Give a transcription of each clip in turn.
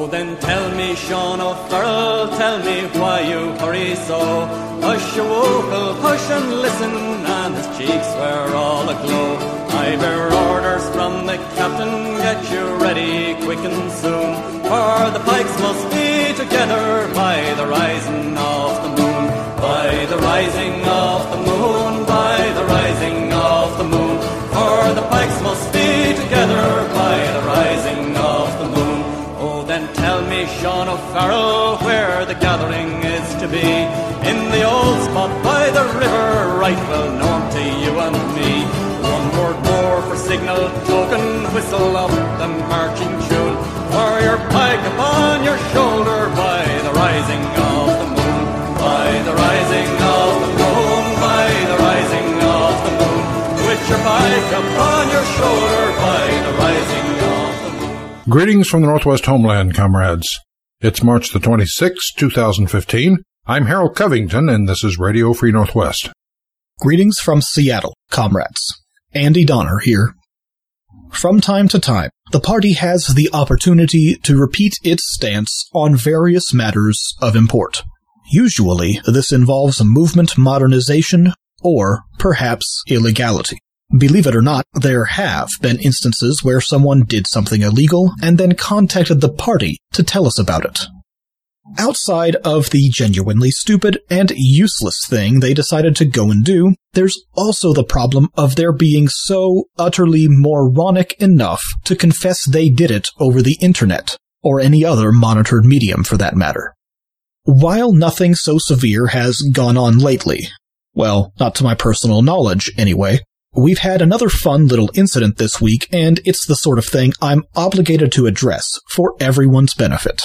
then tell me, Sean O'Farrell, tell me why you hurry so. Hush, you wokel, hush and listen, and his cheeks were all aglow. I bear orders from the captain, get you ready quick and soon, for the pikes must be together by the rising of the moon. By the rising of the moon, by the rising of the moon, for the pikes must be together by the rising of the moon. Oh, then tell me, Sean O'Farrell, where the gathering is to be. In the old spot by the river, right well known to you and me. One word more for signal token, whistle up the marching tune, for your pike upon your shoulder by the rising of the moon. By the rising of the moon, by the rising of the moon, with your pike upon your shoulder by the rising of the moon. Greetings from the Northwest homeland, comrades. It's March the 26th, 2015. I'm Harold Covington, and this is Radio Free Northwest. Greetings from Seattle, comrades. Andy Donner here. From time to time, the party has the opportunity to repeat its stance on various matters of import. Usually, this involves movement modernization or, perhaps, illegality. Believe it or not, there have been instances where someone did something illegal and then contacted the party to tell us about it. Outside of the genuinely stupid and useless thing they decided to go and do, there's also the problem of their being so utterly moronic enough to confess they did it over the internet, or any other monitored medium for that matter. While nothing so severe has gone on lately, well, not to my personal knowledge anyway, we've had another fun little incident this week, and it's the sort of thing I'm obligated to address for everyone's benefit.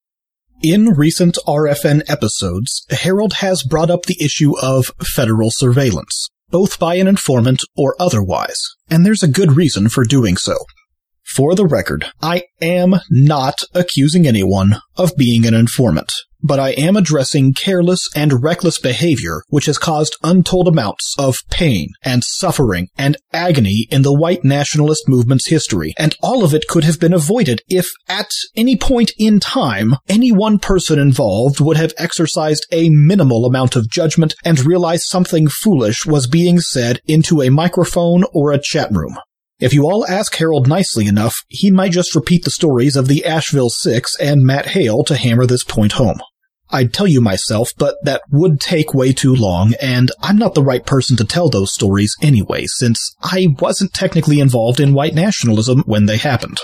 In recent RFN episodes, Harold has brought up the issue of federal surveillance, both by an informant or otherwise, and there's a good reason for doing so. For the record, I am not accusing anyone of being an informant, but I am addressing careless and reckless behavior which has caused untold amounts of pain and suffering and agony in the white nationalist movement's history, and all of it could have been avoided if, at any point in time, any one person involved would have exercised a minimal amount of judgment and realized something foolish was being said into a microphone or a chat room. If you all ask Harold nicely enough, he might just repeat the stories of the Asheville Six and Matt Hale to hammer this point home. I'd tell you myself, but that would take way too long, and I'm not the right person to tell those stories anyway, since I wasn't technically involved in white nationalism when they happened.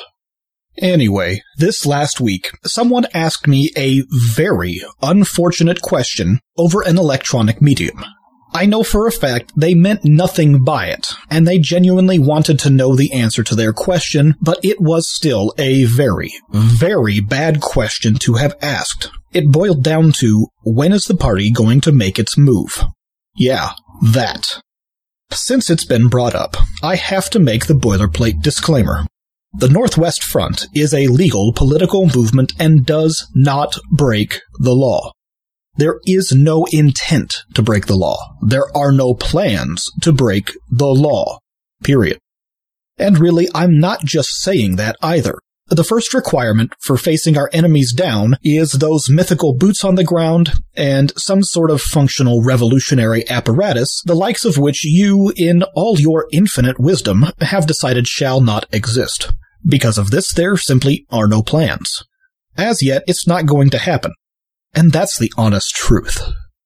Anyway, this last week, someone asked me a very unfortunate question over an electronic medium. I know for a fact they meant nothing by it, and they genuinely wanted to know the answer to their question, but it was still a very, very bad question to have asked. It boiled down to, when is the party going to make its move? Yeah, that. Since it's been brought up, I have to make the boilerplate disclaimer. The Northwest Front is a legal political movement and does not break the law. There is no intent to break the law. There are no plans to break the law. Period. And really, I'm not just saying that either. The first requirement for facing our enemies down is those mythical boots on the ground and some sort of functional revolutionary apparatus, the likes of which you, in all your infinite wisdom, have decided shall not exist. Because of this, there simply are no plans. As yet, it's not going to happen. And that's the honest truth.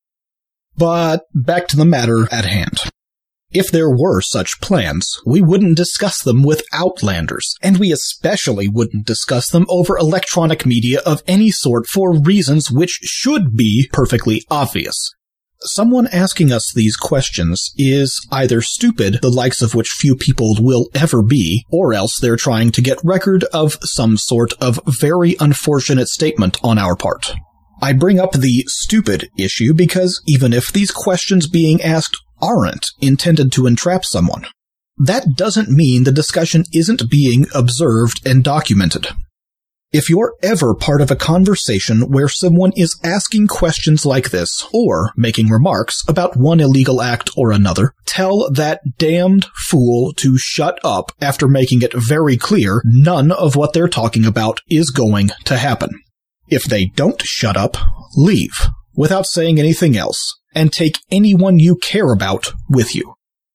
But back to the matter at hand. If there were such plans, we wouldn't discuss them with outlanders, and we especially wouldn't discuss them over electronic media of any sort for reasons which should be perfectly obvious. Someone asking us these questions is either stupid, the likes of which few people will ever be, or else they're trying to get record of some sort of very unfortunate statement on our part. I bring up the stupid issue because even if these questions being asked aren't intended to entrap someone, that doesn't mean the discussion isn't being observed and documented. If you're ever part of a conversation where someone is asking questions like this, or making remarks about one illegal act or another, tell that damned fool to shut up after making it very clear none of what they're talking about is going to happen. If they don't shut up, leave without saying anything else, and take anyone you care about with you.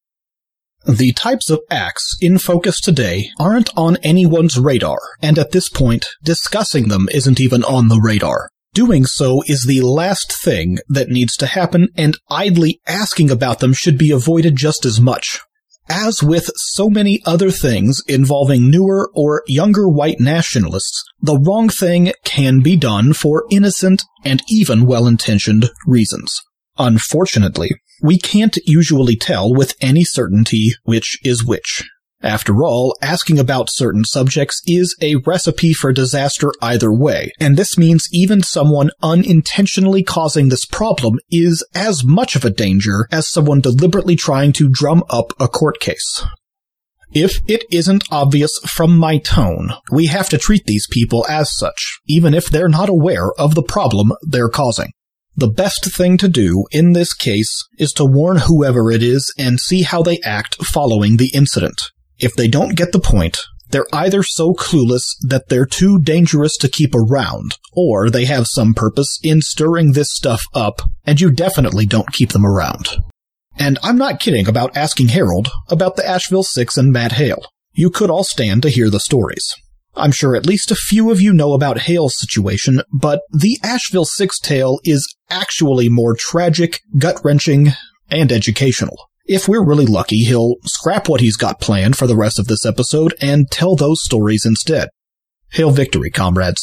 The types of acts in focus today aren't on anyone's radar, and at this point, discussing them isn't even on the radar. Doing so is the last thing that needs to happen, and idly asking about them should be avoided just as much. As with so many other things involving newer or younger white nationalists, the wrong thing can be done for innocent and even well-intentioned reasons. Unfortunately, we can't usually tell with any certainty which is which. After all, asking about certain subjects is a recipe for disaster either way, and this means even someone unintentionally causing this problem is as much of a danger as someone deliberately trying to drum up a court case. If it isn't obvious from my tone, we have to treat these people as such, even if they're not aware of the problem they're causing. The best thing to do in this case is to warn whoever it is and see how they act following the incident. If they don't get the point, they're either so clueless that they're too dangerous to keep around, or they have some purpose in stirring this stuff up, and you definitely don't keep them around. And I'm not kidding about asking Harold about the Asheville 6 and Matt Hale. You could all stand to hear the stories. I'm sure at least a few of you know about Hale's situation, but the Asheville 6 tale is actually more tragic, gut-wrenching, and educational. If we're really lucky, he'll scrap what he's got planned for the rest of this episode and tell those stories instead. Hail victory, comrades.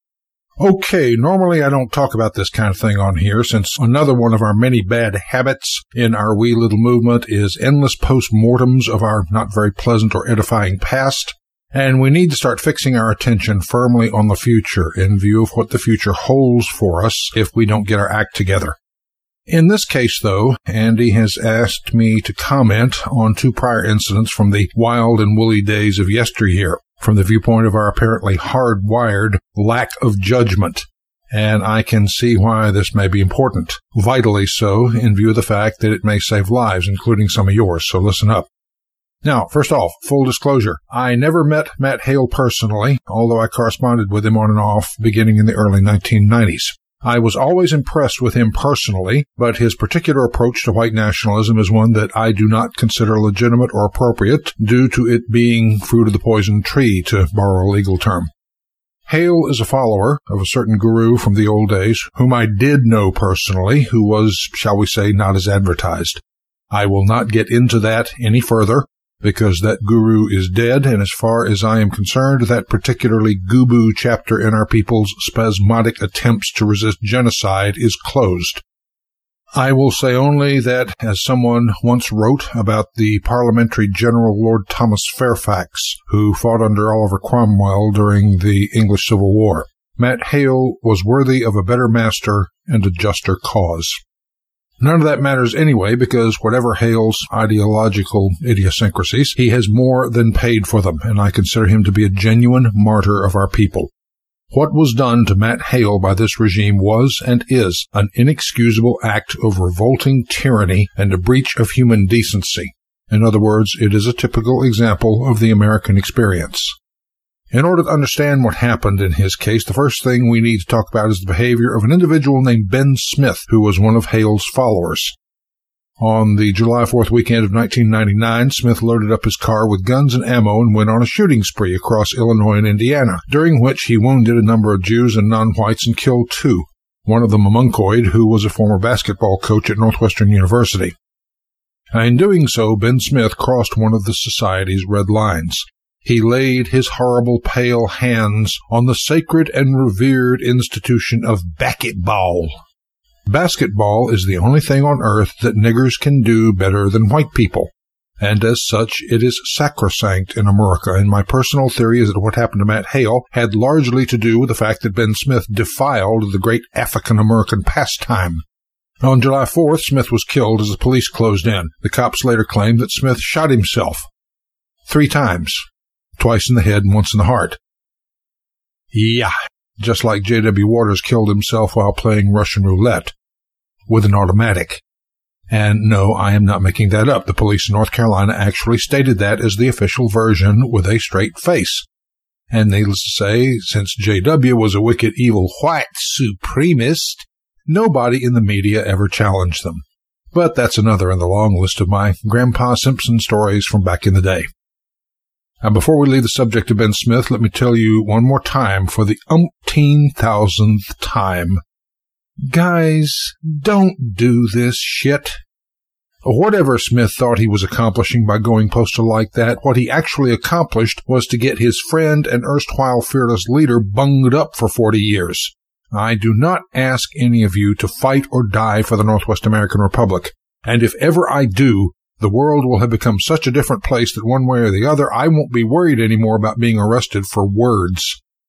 Okay, normally I don't talk about this kind of thing on here, since another one of our many bad habits in our wee little movement is endless post-mortems of our not very pleasant or edifying past. And we need to start fixing our attention firmly on the future in view of what the future holds for us if we don't get our act together. In this case, though, Andy has asked me to comment on two prior incidents from the wild and woolly days of yesteryear, from the viewpoint of our apparently hardwired lack of judgment. And I can see why this may be important, vitally so, in view of the fact that it may save lives, including some of yours, so listen up. Now, first off, full disclosure, I never met Matt Hale personally, although I corresponded with him on and off beginning in the early 1990s. I was always impressed with him personally, but his particular approach to white nationalism is one that I do not consider legitimate or appropriate due to it being fruit of the poison tree, to borrow a legal term. Hale is a follower of a certain guru from the old days, whom I did know personally, who was, shall we say, not as advertised. I will not get into that any further, because that guru is dead, and as far as I am concerned, that particularly Gubu chapter in our people's spasmodic attempts to resist genocide is closed. I will say only that, as someone once wrote about the parliamentary general Lord Thomas Fairfax, who fought under Oliver Cromwell during the English Civil War, Matt Hale was worthy of a better master and a juster cause. None of that matters anyway, because whatever Hale's ideological idiosyncrasies, he has more than paid for them, and I consider him to be a genuine martyr of our people. What was done to Matt Hale by this regime was, and is, an inexcusable act of revolting tyranny and a breach of human decency. In other words, it is a typical example of the American experience. In order to understand what happened in his case, the first thing we need to talk about is the behavior of an individual named Ben Smith, who was one of Hale's followers. On the July 4th weekend of 1999, Smith loaded up his car with guns and ammo and went on a shooting spree across Illinois and Indiana, during which he wounded a number of Jews and non-whites and killed two, one of them a monkoid who was a former basketball coach at Northwestern University. In doing so, Ben Smith crossed one of the society's red lines. He laid his horrible pale hands on the sacred and revered institution of basketball. Basketball is the only thing on earth that niggers can do better than white people, and as such it is sacrosanct in America, and my personal theory is that what happened to Matt Hale had largely to do with the fact that Ben Smith defiled the great African-American pastime. On July 4th, Smith was killed as the police closed in. The cops later claimed that Smith shot himself 3 times. Twice in the head and once in the heart. Yeah, just like J.W. Waters killed himself while playing Russian roulette with an automatic. And no, I am not making that up. The police in North Carolina actually stated that as the official version with a straight face. And needless to say, since J.W. was a wicked, evil, white supremacist, nobody in the media ever challenged them. But that's another in the long list of my Grandpa Simpson stories from back in the day. Now, before we leave the subject of Ben Smith, let me tell you one more time for the umpteen-thousandth time. Guys, don't do this shit. Whatever Smith thought he was accomplishing by going postal like that, what he actually accomplished was to get his friend and erstwhile fearless leader bunged up for 40 years. I do not ask any of you to fight or die for the Northwest American Republic, and if ever I do, the world will have become such a different place that one way or the other, I won't be worried anymore about being arrested for words.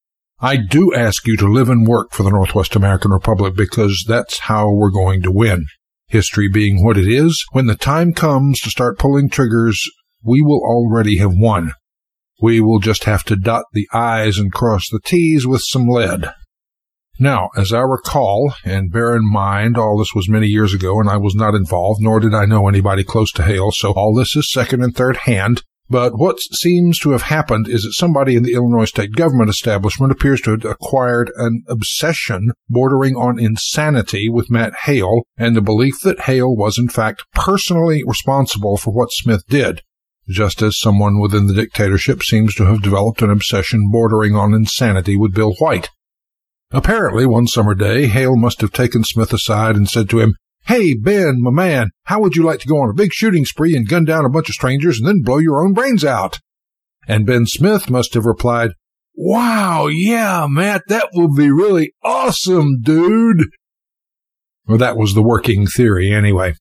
I do ask you to live and work for the Northwest American Republic because that's how we're going to win. History being what it is, when the time comes to start pulling triggers, we will already have won. We will just have to dot the I's and cross the T's with some lead. Now, as I recall, and bear in mind all this was many years ago and I was not involved, nor did I know anybody close to Hale, so all this is second and third hand, but what seems to have happened is that somebody in the Illinois state government establishment appears to have acquired an obsession bordering on insanity with Matt Hale and the belief that Hale was in fact personally responsible for what Smith did, just as someone within the dictatorship seems to have developed an obsession bordering on insanity with Bill White. Apparently, one summer day, Hale must have taken Smith aside and said to him, "Hey, Ben, my man, how would you like to go on a big shooting spree and gun down a bunch of strangers and then blow your own brains out?" And Ben Smith must have replied, "Wow, yeah, Matt, that would be really awesome, dude." Well, that was the working theory anyway.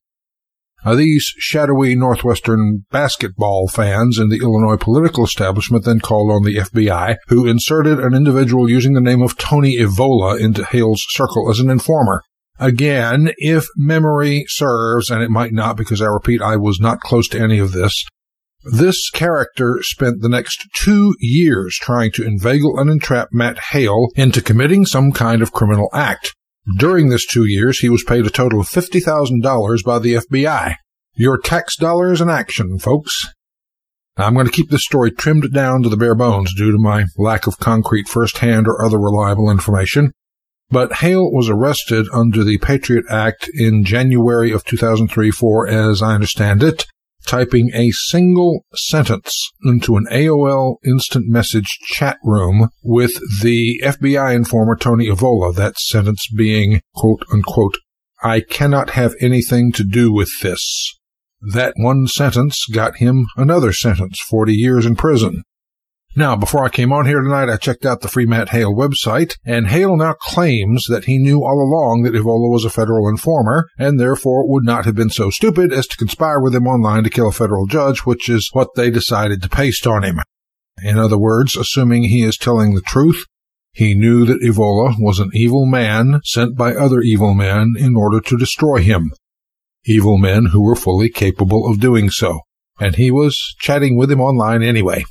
These shadowy Northwestern basketball fans in the Illinois political establishment then called on the FBI, who inserted an individual using the name of Tony Evola into Hale's circle as an informer. Again, if memory serves, and it might not because I repeat, I was not close to any of this, this character spent the next 2 years trying to inveigle and entrap Matt Hale into committing some kind of criminal act. During this 2 years, he was paid a total of $50,000 by the FBI. Your tax dollars in action, folks. Now, I'm going to keep this story trimmed down to the bare bones due to my lack of concrete first-hand or other reliable information. But Hale was arrested under the Patriot Act in January of 2003 for, as I understand it, typing a single sentence into an AOL instant message chat room with the FBI informer Tony Evola, that sentence being, quote unquote, "I cannot have anything to do with this." That one sentence got him another sentence, 40 years in prison. Now, before I came on here tonight, I checked out the Free Matt Hale website, and Hale now claims that he knew all along that Evola was a federal informer, and therefore would not have been so stupid as to conspire with him online to kill a federal judge, which is what they decided to paste on him. In other words, assuming he is telling the truth, he knew that Evola was an evil man sent by other evil men in order to destroy him. Evil men who were fully capable of doing so, and he was chatting with him online anyway.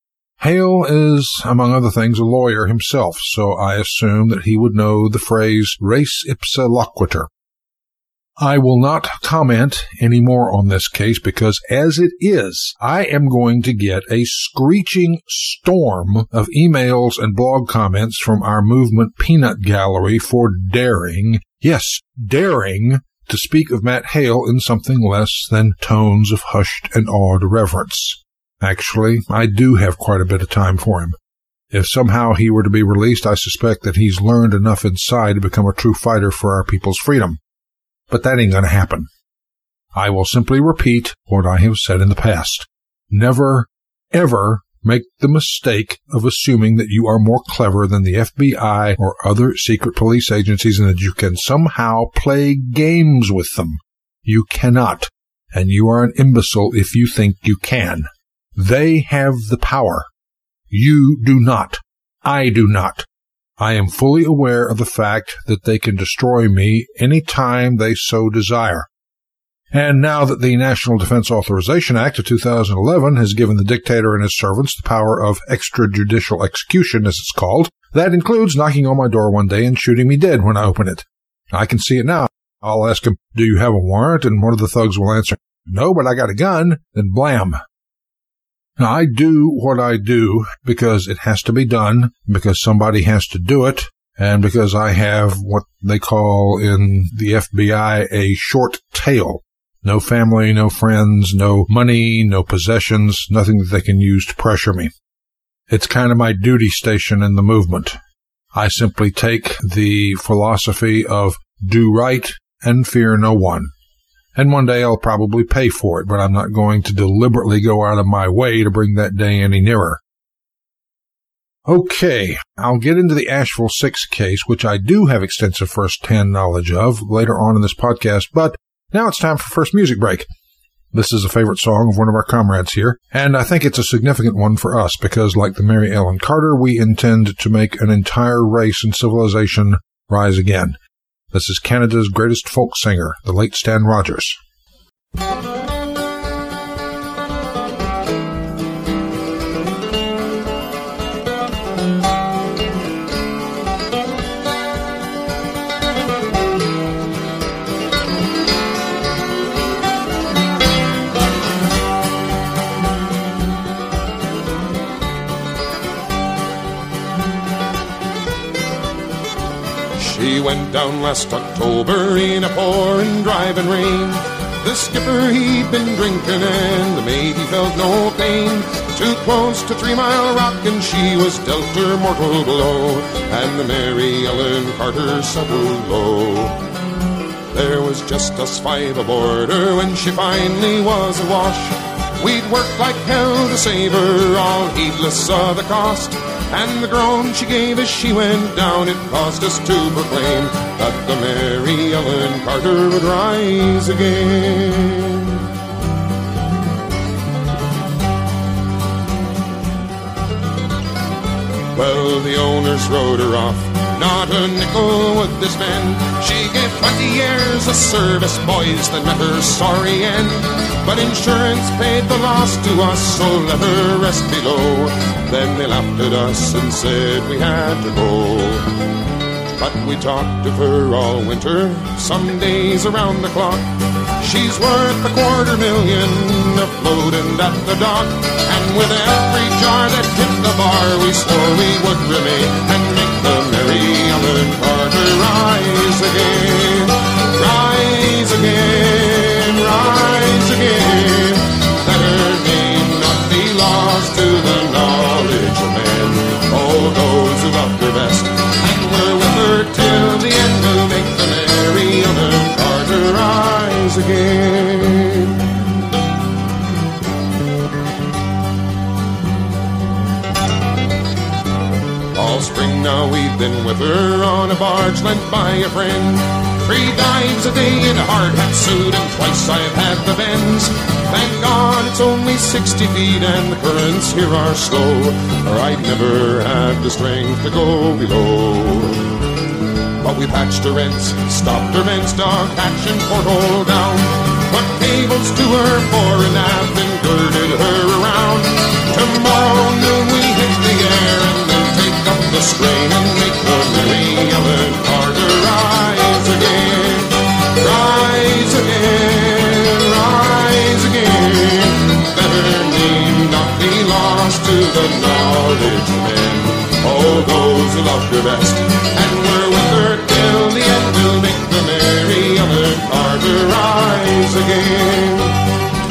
Hale is, among other things, a lawyer himself, so I assume that he would know the phrase res ipsa loquitur. I will not comment any more on this case because, as it is, I am going to get a screeching storm of emails and blog comments from our movement peanut gallery for daring, yes, daring, to speak of Matt Hale in something less than tones of hushed and awed reverence. Actually, I do have quite a bit of time for him. If somehow he were to be released, I suspect that he's learned enough inside to become a true fighter for our people's freedom. But that ain't going to happen. I will simply repeat what I have said in the past. Never, ever make the mistake of assuming that you are more clever than the FBI or other secret police agencies and that you can somehow play games with them. You cannot, and you are an imbecile if you think you can. They have the power. You do not. I do not. I am fully aware of the fact that they can destroy me any time they so desire. And now that the National Defense Authorization Act of 2011 has given the dictator and his servants the power of extrajudicial execution, as it's called, That includes knocking on my door one day and shooting me dead when I open it. I can see it now. I'll ask him, "Do you have a warrant?" And one of the thugs will answer, "No, but I got a gun." Then blam. Now, I do what I do because it has to be done, because somebody has to do it, and because I have what they call in the FBI a short tail. No family, no friends, no money, no possessions, nothing that they can use to pressure me. It's kind of my duty station in the movement. I simply take the philosophy of do right and fear no one. And one day I'll probably pay for it, but I'm not going to deliberately go out of my way to bring that day any nearer. Okay, I'll get into the Asheville 6 case, which I do have extensive first-hand knowledge of later on in this podcast, but now it's time for first music break. This is a favorite song of one of our comrades here, and I think it's a significant one for us because, like the Mary Ellen Carter, we intend to make an entire race and civilization rise again. This is Canada's greatest folk singer, the late Stan Rogers. She went down last October in a pouring, driving rain. The skipper, he'd been drinking and the mate, he felt no pain. Too close to 3 Mile Rock and she was dealt her mortal blow, and the Mary Ellen Carter settled low. There was just us 5 aboard her when she finally was awash. We'd worked like hell to save her, all heedless of the cost. And the groan she gave as she went down, it caused us to proclaim that the Mary Ellen Carter would rise again. Well, the owners rode her off, not a nickel would they spend. She gave 20 years of service, boys, that met her sorry end. But insurance paid the loss to us, so let her rest below. Then they laughed at us and said we had to go. But we talked of her all winter, some days around the clock. She's worth $250,000 afloat and at the dock. And with every jar that hit the bar, we swore we would remain and make the Mary Ellen Carter rise again. Rise again, rise again. Let her name not be lost to the knowledge of men. All those who loved her best and were with her till the end will make the Mary Ellen Carter rise again. All spring now we've been with her on a barge lent by a friend. 3 dives a day in a hard hat suit and twice I've had the bends. Thank God it's only 60 feet and the currents here are slow, or I'd never have the strength to go below. But we patched her ends, stopped her vents, dog hatch and porthole down, put cables to her fore and aft and girded her around. Tomorrow noon we hit the air and then take up the strain and make the Mary Ellen Carter rise again. Rise again, rise again. Let her name not be lost to the knowledge of men. All those who loved her best and were with her till the end will make the Mary Ellen Carter rise again.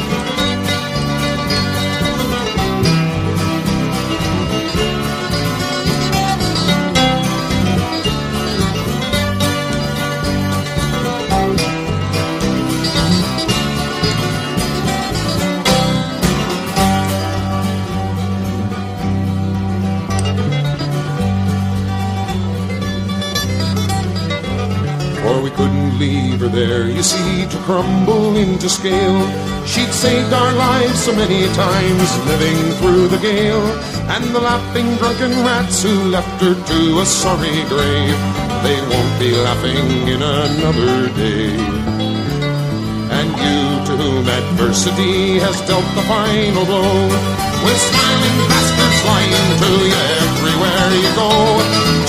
For we couldn't leave her there, you see, to crumble into scale. She'd saved our lives so many times, living through the gale. And the laughing drunken rats who left her to a sorry grave, they won't be laughing in another day. And you to whom adversity has dealt the final blow, with smiling bastards flying to you everywhere you go,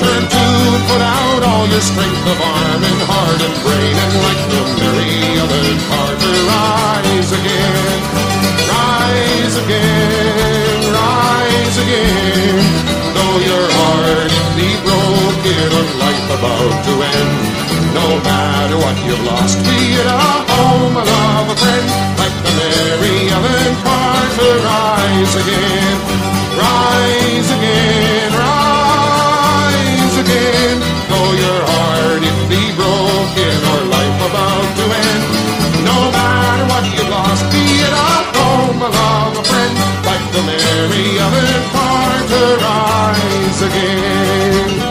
the strength of arm and heart and brain, and like the merry Ellen Carter, rise again, rise again, rise again. Though your heart be broken or life about to end, no matter what you've lost, be it a home, a love, a friend, like the merry Ellen Carter, rise again, rise again, rise again. Though your heart it be broken or life about to end, no matter what you've lost, be it a home, a love, a friend, like the merry Ellen Carter, rise again.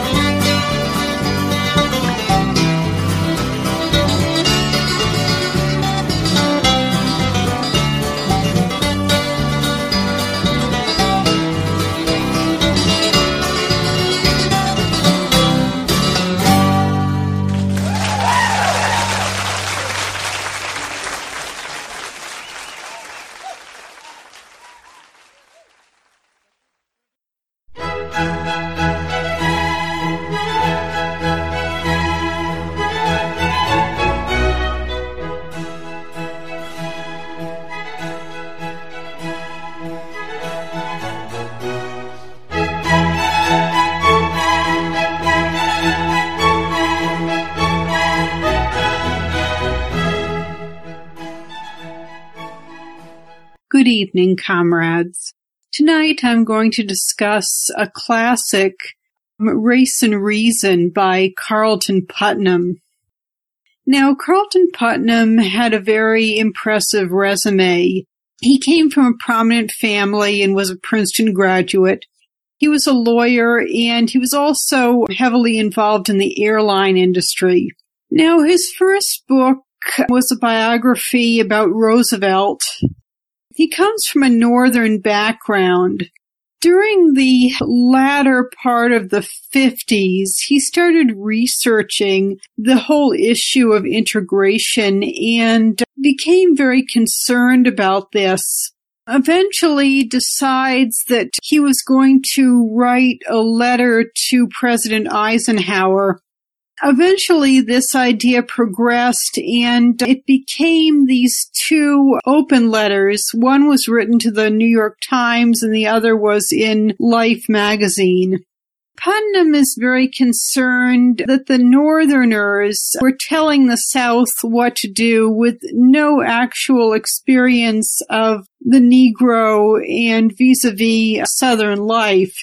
Good evening, comrades. Tonight I'm going to discuss a classic, Race and Reason by Carlton Putnam. Now, Carlton Putnam had a very impressive resume. He came from a prominent family and was a Princeton graduate. He was a lawyer, and he was also heavily involved in the airline industry. Now, his first book was a biography about Roosevelt. He comes from a northern background. During the latter part of the 50s, he started researching the whole issue of integration and became very concerned about this. Eventually decides that he was going to write a letter to President Eisenhower. Eventually, this idea progressed, and it became these two open letters. One was written to the New York Times, and the other was in Life magazine. Putnam is very concerned that the Northerners were telling the South what to do with no actual experience of the Negro and vis-a-vis Southern life.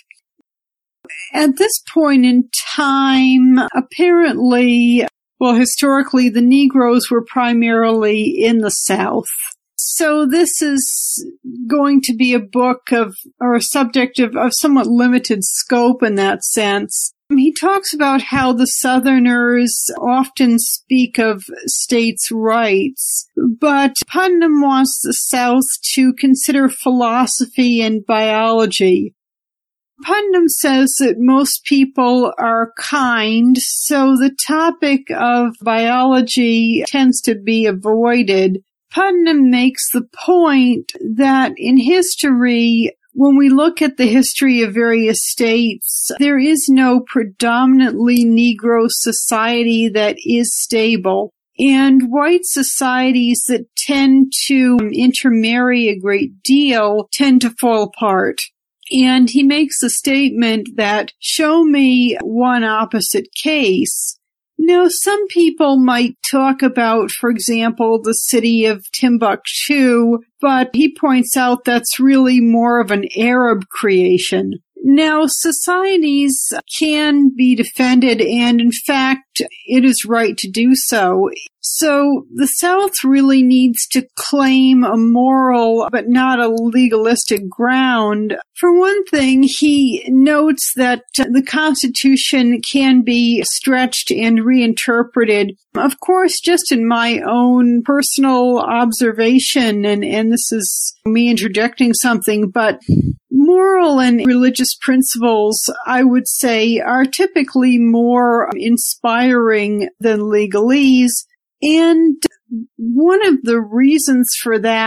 At this point in time, apparently, historically, the Negroes were primarily in the South. So this is going to be a book or a subject of somewhat limited scope in that sense. He talks about how the Southerners often speak of states' rights, but Putnam wants the South to consider philosophy and biology. Putnam says that most people are kind, so the topic of biology tends to be avoided. Putnam makes the point that in history, when we look at the history of various states, there is no predominantly Negro society that is stable. And white societies that tend to intermarry a great deal tend to fall apart. And he makes the statement that, show me one opposite case. Now, some people might talk about, for example, the city of Timbuktu, but he points out that's really more of an Arab creation. Now, societies can be defended, and in fact, it is right to do so. So the South really needs to claim a moral but not a legalistic ground. For one thing, he notes that the Constitution can be stretched and reinterpreted. Of course, just in my own personal observation, and this is me interjecting something, but moral and religious principles, I would say, are typically more inspiring than legalese. And one of the reasons for that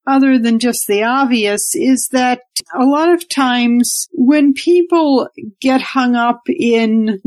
other than just the obvious, is that a lot of times when people get hung up in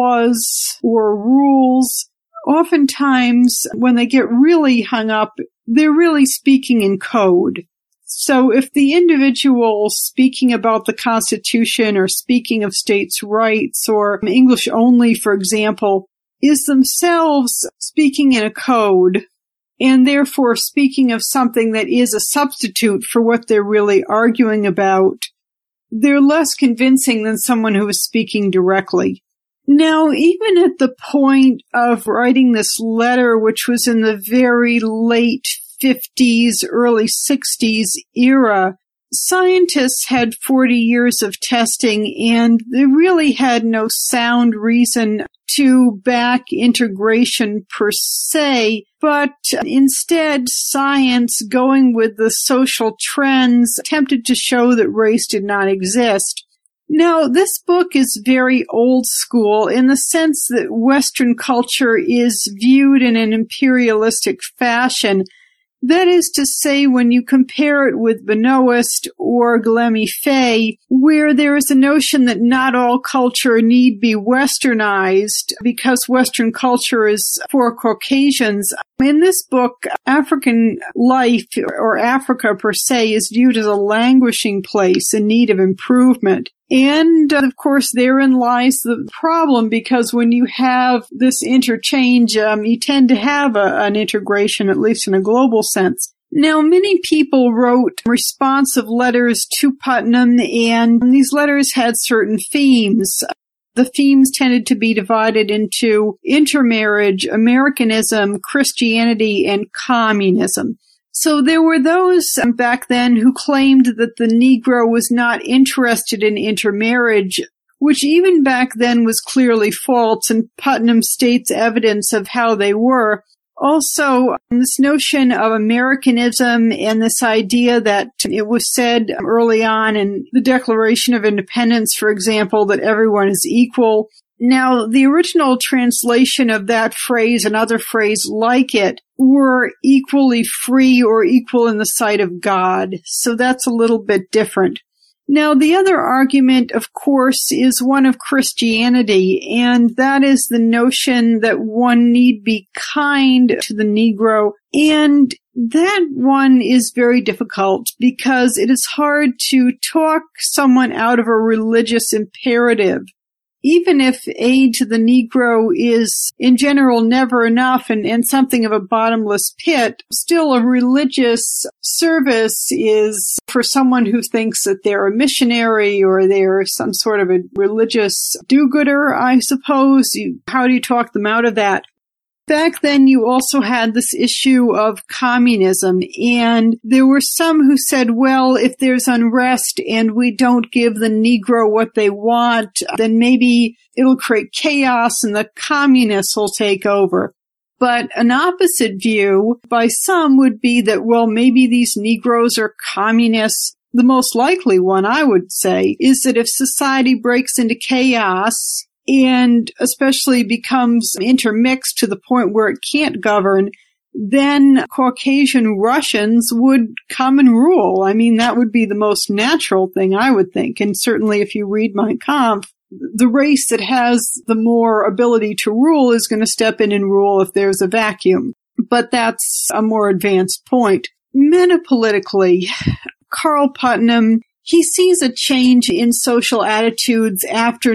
laws or rules, oftentimes when they get really hung up, they're really speaking in code. So if the individual speaking about the Constitution or speaking of states' rights or English only, for example, is themselves speaking in a code and therefore speaking of something that is a substitute for what they're really arguing about, they're less convincing than someone who is speaking directly. Now, even at the point of writing this letter, which was in the very late 50s, early 60s era, scientists had 40 years of testing, and they really had no sound reason to back integration per se, but instead science, going with the social trends, attempted to show that race did not exist. Now, this book is very old school in the sense that Western culture is viewed in an imperialistic fashion. That is to say, when you compare it with Benoist or Glemy Faye, where there is a notion that not all culture need be westernized because Western culture is for Caucasians. In this book, African life, or Africa per se, is viewed as a languishing place in need of improvement. And, of course, therein lies the problem, because when you have this interchange, you tend to have an integration, at least in a global sense. Now, many people wrote responsive letters to Putnam, and these letters had certain themes. The themes tended to be divided into intermarriage, Americanism, Christianity, and communism. So there were those back then who claimed that the Negro was not interested in intermarriage, which even back then was clearly false, and Putnam states evidence of how they were. Also, this notion of Americanism and this idea that it was said early on in the Declaration of Independence, for example, that everyone is equal. Now, the original translation of that phrase and other phrases like it were equally free or equal in the sight of God. So that's a little bit different. Now, the other argument, of course, is one of Christianity, and that is the notion that one need be kind to the Negro. And that one is very difficult because it is hard to talk someone out of a religious imperative. Even if aid to the Negro is, in general, never enough and something of a bottomless pit, still a religious service is for someone who thinks that they're a missionary or they're some sort of a religious do-gooder, I suppose. How do you talk them out of that? Back then, you also had this issue of communism, and there were some who said, well, if there's unrest and we don't give the Negro what they want, then maybe it'll create chaos and the communists will take over. But an opposite view by some would be that, well, maybe these Negroes are communists. The most likely one, I would say, is that if society breaks into chaos, and especially becomes intermixed to the point where it can't govern, then Caucasian Russians would come and rule. I mean, that would be the most natural thing, I would think. And certainly if you read Mein Kampf, the race that has the more ability to rule is going to step in and rule if there's a vacuum. But that's a more advanced point. Metapolitically, Carl Putnam, he sees a change in social attitudes after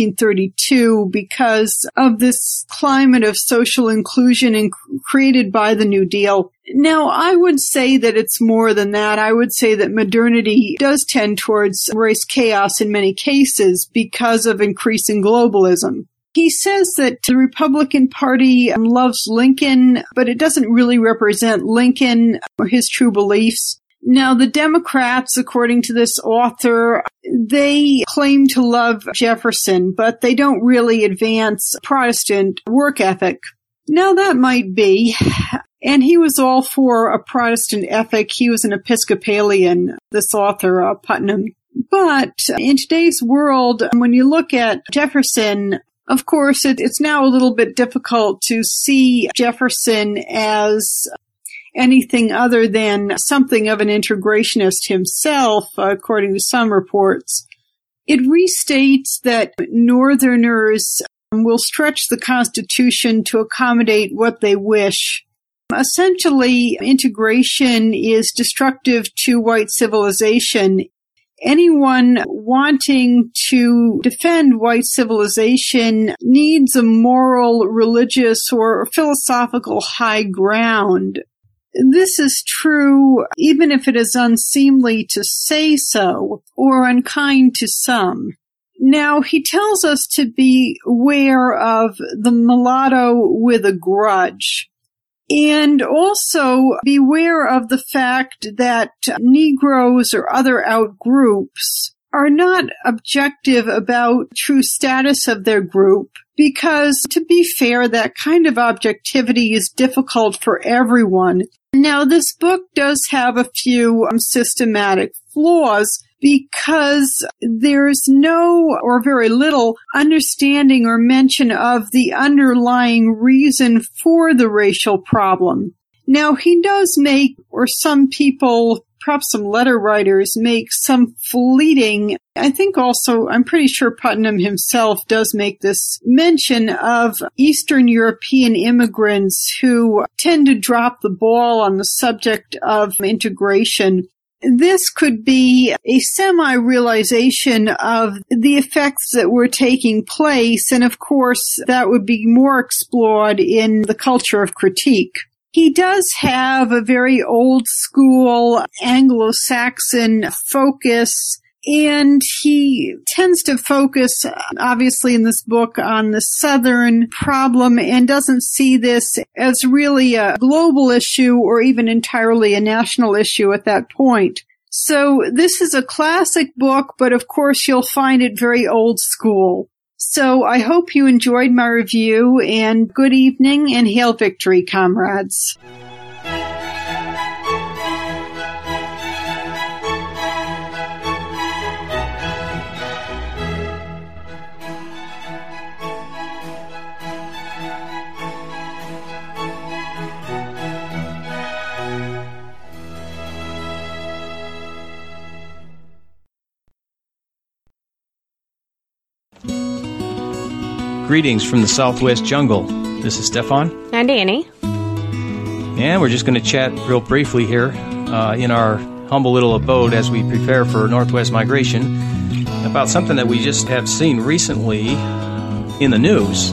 1932 because of this climate of social inclusion created by the New Deal. Now, I would say that it's more than that. I would say that modernity does tend towards race chaos in many cases because of increasing globalism. He says that the Republican Party loves Lincoln, but it doesn't really represent Lincoln or his true beliefs. Now, the Democrats, according to this author, they claim to love Jefferson, but they don't really advance Protestant work ethic. Now, that might be. And he was all for a Protestant ethic. He was an Episcopalian, this author, Putnam. But in today's world, when you look at Jefferson, of course, it's now a little bit difficult to see Jefferson as anything other than something of an integrationist himself, according to some reports. It restates that Northerners will stretch the Constitution to accommodate what they wish. Essentially, integration is destructive to white civilization. Anyone wanting to defend white civilization needs a moral, religious, or philosophical high ground. This is true even if it is unseemly to say so, or unkind to some. Now, he tells us to be aware of the mulatto with a grudge. And also beware of the fact that Negroes or other outgroups are not objective about true status of their group, because, to be fair, that kind of objectivity is difficult for everyone. Now, this book does have a few systematic flaws, because there's no or very little understanding or mention of the underlying reason for the racial problem. Now, he does make, or some people, perhaps some letter writers, make some fleeting, I think also, I'm pretty sure Putnam himself does make this mention of Eastern European immigrants who tend to drop the ball on the subject of integration. This could be a semi-realization of the effects that were taking place, and of course, that would be more explored in the culture of critique. He does have a very old-school Anglo-Saxon focus, and he tends to focus, obviously in this book, on the Southern problem and doesn't see this as really a global issue or even entirely a national issue at that point. So this is a classic book, but of course you'll find it very old school. So I hope you enjoyed my review, and good evening and hail victory, comrades. Greetings from the Southwest Jungle. This is Stefan. And Annie. And we're just going to chat real briefly here in our humble little abode as we prepare for Northwest migration about something that we just have seen recently in the news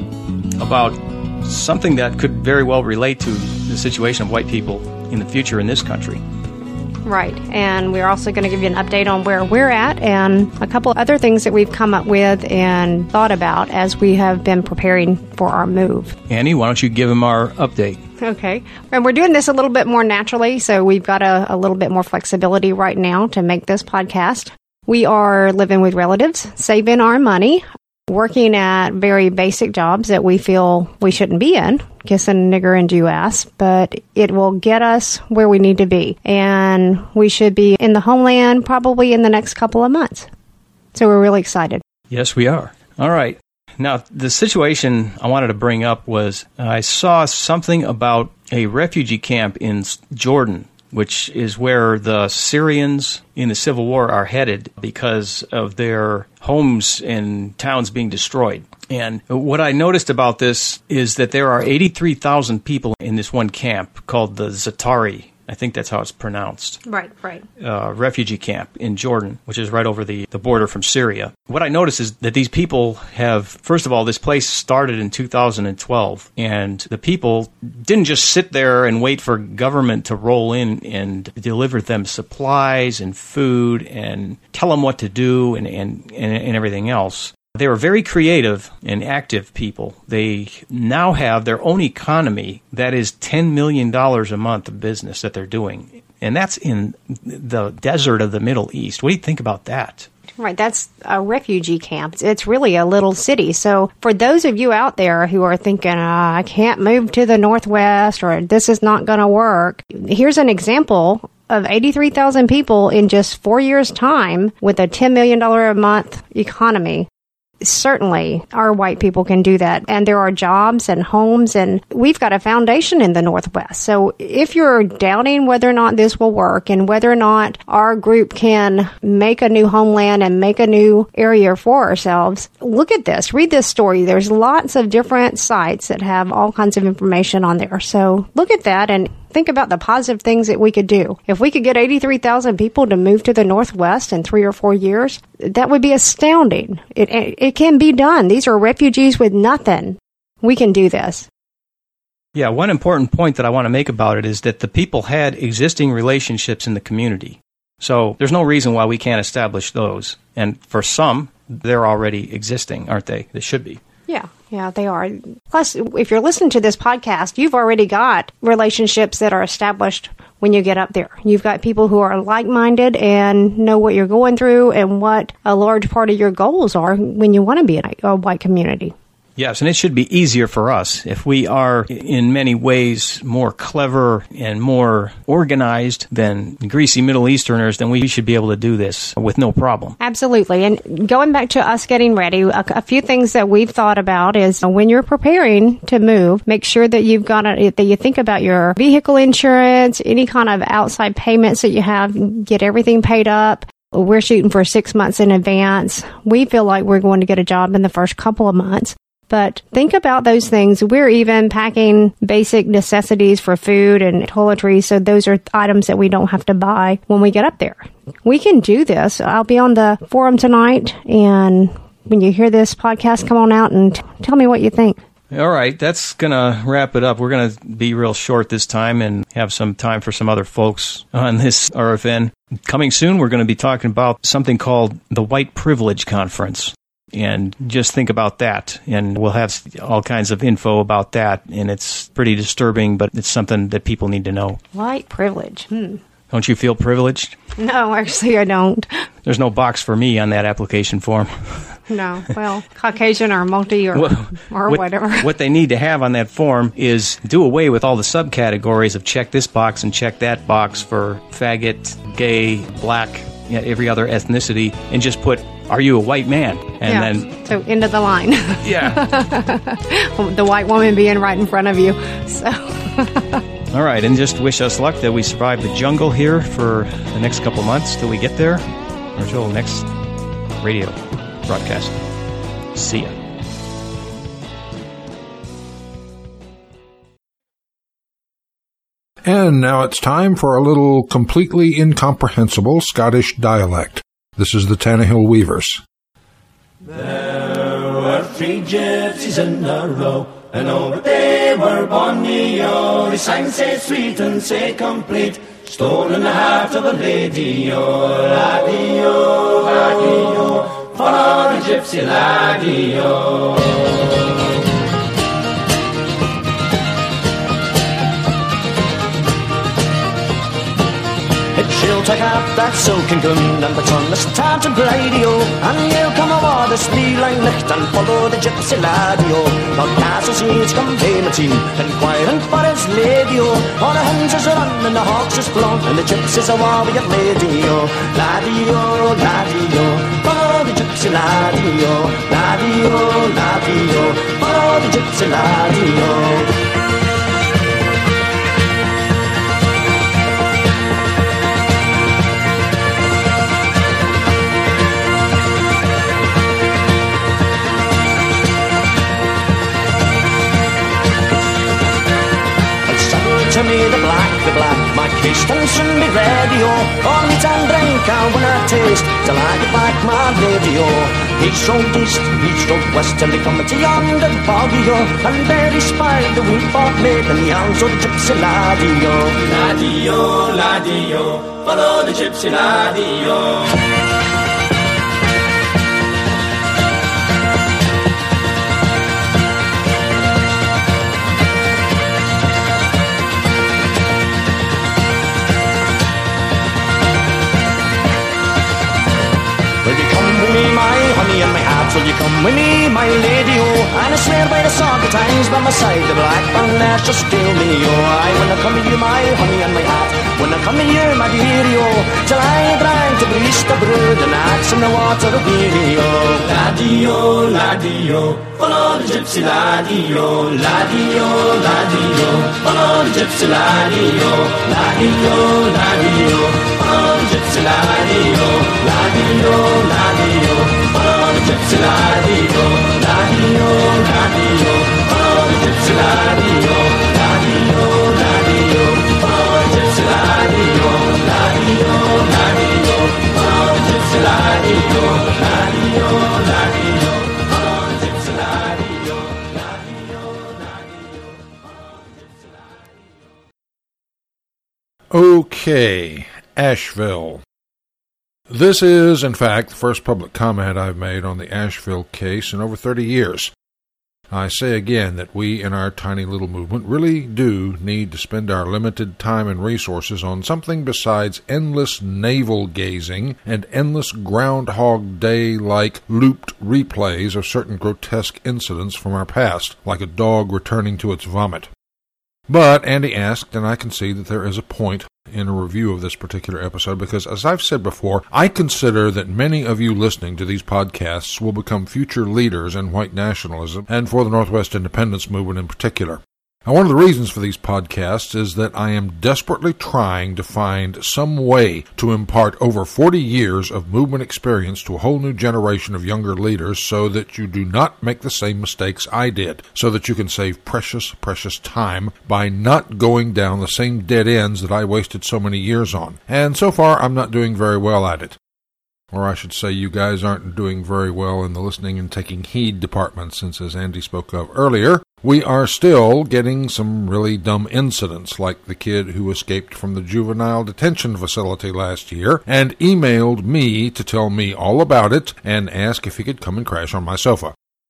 about something that could very well relate to the situation of white people in the future in this country. Right, and we're also going to give you an update on where we're at and a couple other things that we've come up with and thought about as we have been preparing for our move. Annie, why don't you give them our update? Okay, and we're doing this a little bit more naturally, so we've got a little bit more flexibility right now to make this podcast. We are living with relatives, saving our money, working at very basic jobs that we feel we shouldn't be in, kissing nigger and Jew ass, but it will get us where we need to be. And we should be in the homeland probably in the next couple of months. So we're really excited. Yes, we are. All right. Now, the situation I wanted to bring up was I saw something about a refugee camp in Jordan, which is where the Syrians in the Civil War are headed because of their homes and towns being destroyed. And what I noticed about this is that there are 83,000 people in this one camp called the Zatari. I think that's how it's pronounced. Right. Refugee camp in Jordan, which is right over the border from Syria. What I noticed is that these people have, first of all, this place started in 2012, and the people didn't just sit there and wait for government to roll in and deliver them supplies and food and tell them what to do and everything else. They were very creative and active people. They now have their own economy that is $10 million a month of business that they're doing. And that's in the desert of the Middle East. What do you think about that? Right, that's a refugee camp. It's really a little city. So for those of you out there who are thinking, I can't move to the Northwest or this is not going to work, here's an example of 83,000 people in just 4 years' time with a $10 million a month economy. Certainly, our white people can do that. And there are jobs and homes, and we've got a foundation in the Northwest. So if you're doubting whether or not this will work and whether or not our group can make a new homeland and make a new area for ourselves, look at this. Read this story. There's lots of different sites that have all kinds of information on there. So look at that and think about the positive things that we could do. If we could get 83,000 people to move to the Northwest in 3 or 4 years, that would be astounding. It can be done. These are refugees with nothing. We can do this. Yeah, one important point that I want to make about it is that the people had existing relationships in the community. So there's no reason why we can't establish those. And for some, they're already existing, aren't they? They should be. Yeah, they are. Plus, if you're listening to this podcast, you've already got relationships that are established when you get up there. You've got people who are like-minded and know what you're going through and what a large part of your goals are when you want to be in a white community. Yes, and it should be easier for us. If we are in many ways more clever and more organized than greasy Middle Easterners, then we should be able to do this with no problem. Absolutely. And going back to us getting ready, a few things that we've thought about is when you're preparing to move, make sure that that you think about your vehicle insurance, any kind of outside payments that you have, get everything paid up. We're shooting for 6 months in advance. We feel like we're going to get a job in the first couple of months. But think about those things. We're even packing basic necessities for food and toiletries, so those are items that we don't have to buy when we get up there. We can do this. I'll be on the forum tonight, and when you hear this podcast, come on out and tell me what you think. All right, that's going to wrap it up. We're going to be real short this time and have some time for some other folks on this RFN. Coming soon, we're going to be talking about something called the White Privilege Conference. And just think about that, and we'll have all kinds of info about that, and it's pretty disturbing, but it's something that people need to know. White privilege. Don't you feel privileged? No, actually I don't. There's no box for me on that application form. No, well, Caucasian or multi or whatever. What they need to have on that form is do away with all the subcategories of check this box and check that box for faggot, gay, black, every other ethnicity, and just put, are you a white man? And then so end of the line. Yeah. The white woman being right in front of you. So all right, and just wish us luck that we survive the jungle here for the next couple months till we get there, or till next radio broadcast. See ya. And now it's time for a little completely incomprehensible Scottish dialect. This is the Tannahill Weavers. There were 3 gypsies in a row, and over they were bonny, oh, they sang sae sweet and sae complete, stolen the heart of a lady, oh, laddie, oh, laddie, oh, follow the gypsy laddie, oh. She'll take out that silken gun and put on the tartan radio, and you'll come aboard the Sneeline Licht and follow the gypsy laddie-o. Now castles he's come tea, inquiring for his lady-o. All the hens is run and the hawks is flown, and the gypsies are war with your lady-o. Laddie-o, laddie-o, follow the gypsy laddie-o. Laddie-o, laddie-o, follow the gypsy laddie-o. To me the black, my case can soon be ready, oh. All meat and drink I wanna taste, till I get back my lady, oh. He strode east, he strode west, till he come to yonder boggy, oh. And there he spied the wheat-bought maid and the arms of the gypsy laddie, oh. Laddie, oh, laddie, oh, follow the gypsy laddie, oh. My honey and my heart, will you come with me, my lady, oh? And I swear by the song of times by my side, the black band there just kill me, oh. I wanna come with you, my honey and my heart, wanna come with you, my dearie, oh. Till I drank to breast the brood, and I glass in the water wheel-o. Laddie-o, laddie-o, follow the gypsy laddie-o. Laddie-o, laddie-o, follow the gypsy laddie-o. Laddie-o, laddie-o, follow the gypsy laddie-o. Laddie-o, laddie-o, follow the gypsy laddie-o. Laddie-o, laddie-o, follow the gypsy laddie-o. Laddie-o, laddie-o, follow the gypsy laddie-o. Laddie-o, laddie-o, follow the gypsy laddie-o. Laddie-o, laddie-o, follow the gypsy laddie-o. Laddie-o, laddie-o, follow the gypsy laddie-o. Okay, Asheville. This is, in fact, the first public comment I've made on the Asheville case in over 30 years. I say again that we in our tiny little movement really do need to spend our limited time and resources on something besides endless navel-gazing and endless Groundhog Day-like looped replays of certain grotesque incidents from our past, like a dog returning to its vomit. But Andy asked, and I can see that there is a point in a review of this particular episode, because as I've said before, I consider that many of you listening to these podcasts will become future leaders in white nationalism, and for the Northwest independence movement in particular. Now, one of the reasons for these podcasts is that I am desperately trying to find some way to impart over 40 years of movement experience to a whole new generation of younger leaders so that you do not make the same mistakes I did, so that you can save precious, precious time by not going down the same dead ends that I wasted so many years on. And so far, I'm not doing very well at it. Or I should say you guys aren't doing very well in the listening and taking heed department, since, as Andy spoke of earlier, we are still getting some really dumb incidents, like the kid who escaped from the juvenile detention facility last year and emailed me to tell me all about it and ask if he could come and crash on my sofa.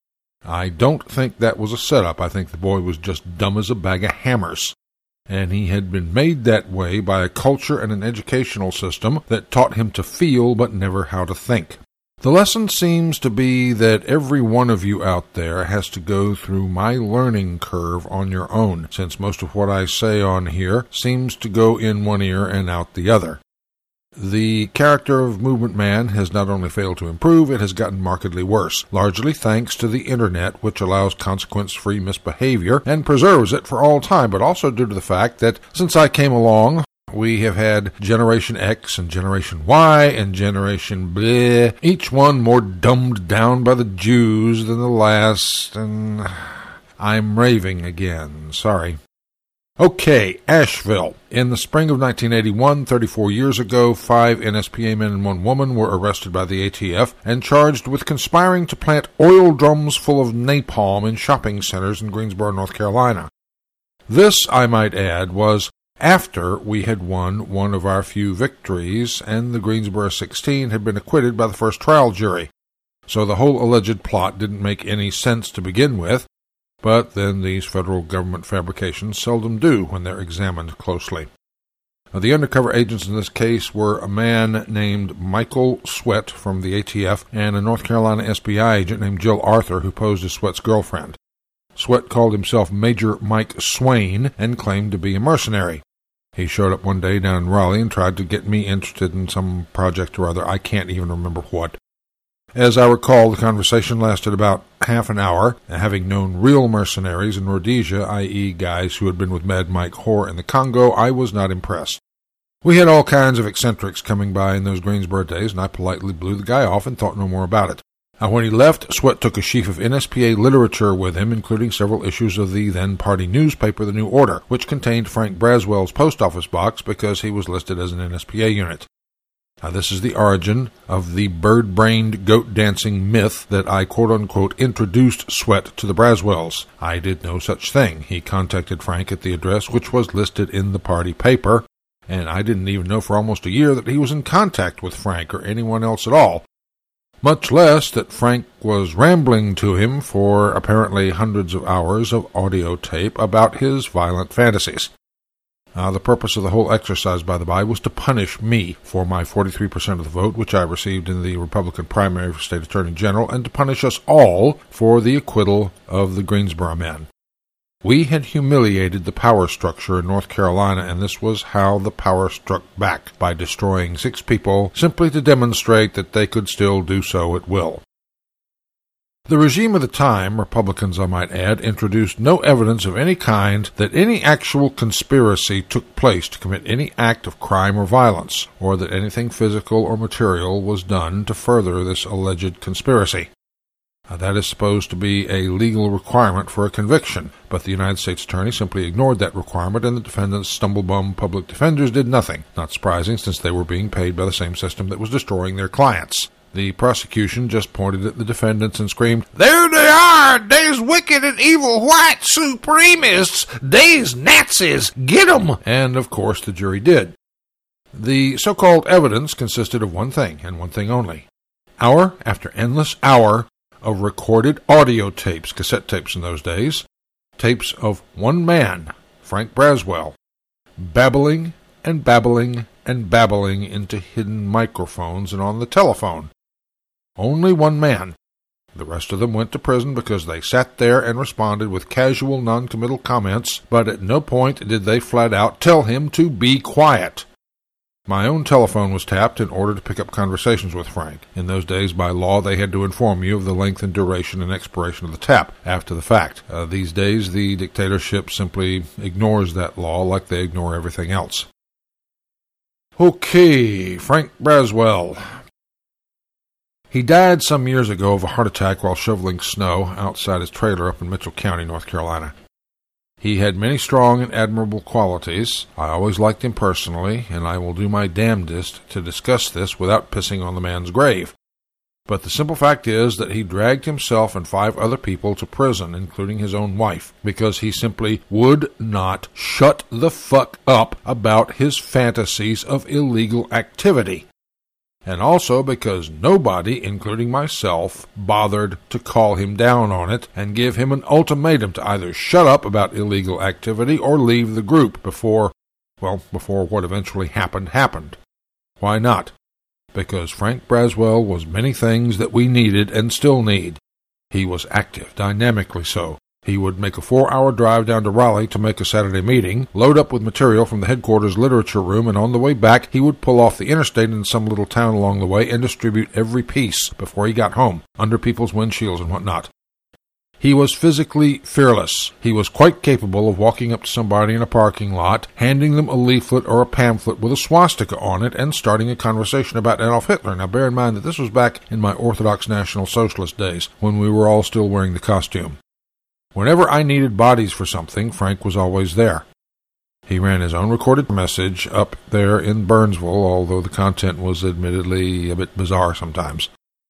I don't think that was a setup. I think the boy was just dumb as a bag of hammers. And he had been made that way by a culture and an educational system that taught him to feel but never how to think. The lesson seems to be that every one of you out there has to go through my learning curve on your own, since most of what I say on here seems to go in one ear and out the other. The character of Movement Man has not only failed to improve, it has gotten markedly worse, largely thanks to the Internet, which allows consequence-free misbehavior and preserves it for all time, but also due to the fact that since I came along, we have had Generation X and Generation Y and Generation Bleh, each one more dumbed down by the Jews than the last, and I'm raving again. Sorry. Okay, Asheville. In the spring of 1981, 34 years ago, 5 NSPA men and 1 woman were arrested by the ATF and charged with conspiring to plant oil drums full of napalm in shopping centers in Greensboro, North Carolina. This, I might add, was after we had won one of our few victories and the Greensboro 16 had been acquitted by the first trial jury. So the whole alleged plot didn't make any sense to begin with, but then these federal government fabrications seldom do when they're examined closely. Now, the undercover agents in this case were a man named Michael Sweat from the ATF and a North Carolina SBI agent named Jill Arthur who posed as Sweat's girlfriend. Sweat called himself Major Mike Swain and claimed to be a mercenary. He showed up one day down in Raleigh and tried to get me interested in some project or other. I can't even remember what. As I recall, the conversation lasted about half an hour, and having known real mercenaries in Rhodesia, i.e. guys who had been with Mad Mike Hoare in the Congo, I was not impressed. We had all kinds of eccentrics coming by in those Greensboro days, and I politely blew the guy off and thought no more about it. Now, when he left, Sweat took a sheaf of NSPA literature with him, including several issues of the then-party newspaper, The New Order, which contained Frank Braswell's post office box because he was listed as an NSPA unit. Now, this is the origin of the bird-brained, goat-dancing myth that I quote-unquote introduced Sweat to the Braswells. I did no such thing. He contacted Frank at the address which was listed in the party paper, and I didn't even know for almost a year that he was in contact with Frank or anyone else at all, much less that Frank was rambling to him for apparently hundreds of hours of audio tape about his violent fantasies. The purpose of the whole exercise, by the by, was to punish me for my 43% of the vote, which I received in the Republican primary for State Attorney General, and to punish us all for the acquittal of the Greensboro men. We had humiliated the power structure in North Carolina, and this was how the power struck back, by destroying 6 people simply to demonstrate that they could still do so at will. The regime of the time, Republicans I might add, introduced no evidence of any kind that any actual conspiracy took place to commit any act of crime or violence, or that anything physical or material was done to further this alleged conspiracy. That is supposed to be a legal requirement for a conviction, but the United States Attorney simply ignored that requirement, and the defendants' stumblebum public defenders did nothing. Not surprising, since they were being paid by the same system that was destroying their clients. The prosecution just pointed at the defendants and screamed, "There they are! They's wicked and evil white supremists! They's Nazis! Get 'em!" And, of course, the jury did. The so-called evidence consisted of one thing, and one thing only. Hour after endless hour of recorded audio tapes, cassette tapes in those days, tapes of one man, Frank Braswell, babbling and babbling and babbling into hidden microphones and on the telephone. Only one man. The rest of them went to prison because they sat there and responded with casual, non-committal comments, but at no point did they flat out tell him to be quiet. My own telephone was tapped in order to pick up conversations with Frank. In those days, by law, they had to inform you of the length and duration and expiration of the tap after the fact. These days, the dictatorship simply ignores that law like they ignore everything else. Okay, Frank Braswell. He died some years ago of a heart attack while shoveling snow outside his trailer up in Mitchell County, North Carolina. He had many strong and admirable qualities. I always liked him personally, and I will do my damnedest to discuss this without pissing on the man's grave. But the simple fact is that he dragged himself and 5 other people to prison, including his own wife, because he simply would not shut the fuck up about his fantasies of illegal activity. And also because nobody, including myself, bothered to call him down on it and give him an ultimatum to either shut up about illegal activity or leave the group before what eventually happened. Why not? Because Frank Braswell was many things that we needed and still need. He was active, dynamically so. He would make a 4-hour drive down to Raleigh to make a Saturday meeting, load up with material from the headquarters literature room, and on the way back he would pull off the interstate in some little town along the way and distribute every piece before he got home, under people's windshields and whatnot. He was physically fearless. He was quite capable of walking up to somebody in a parking lot, handing them a leaflet or a pamphlet with a swastika on it, and starting a conversation about Adolf Hitler. Now bear in mind that this was back in my Orthodox National Socialist days, when we were all still wearing the costume. Whenever I needed bodies for something, Frank was always there. He ran his own recorded message up there in Burnsville, although the content was admittedly a bit bizarre sometimes.